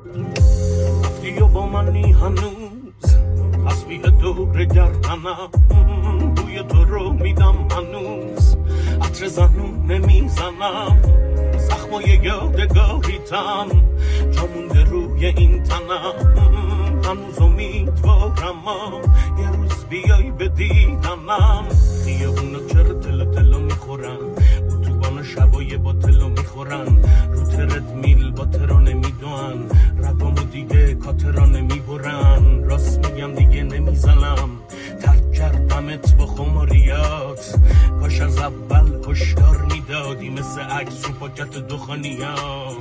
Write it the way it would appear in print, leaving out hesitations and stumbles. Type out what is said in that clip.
رفتی و با منی هنوز تصویح دور گردنم بوی تو رو میدم هنوز عطر زنونه میزنم زخمای یادگاریتم جا مونده روی این تنم هنوز امیدوارم یه روز بیای به دیدنم خیابونا چرا تلو میخورن اتوبانا شبای با تلو میخورن رو ترد میل با ترانه میدوان رگامو دیگه کاترانه میبرن راست میگم دیگه نمیزنم ترک کردمت با خماریات کاش از اول هشدار میدادی مثل عکس رو پاکت دخانیات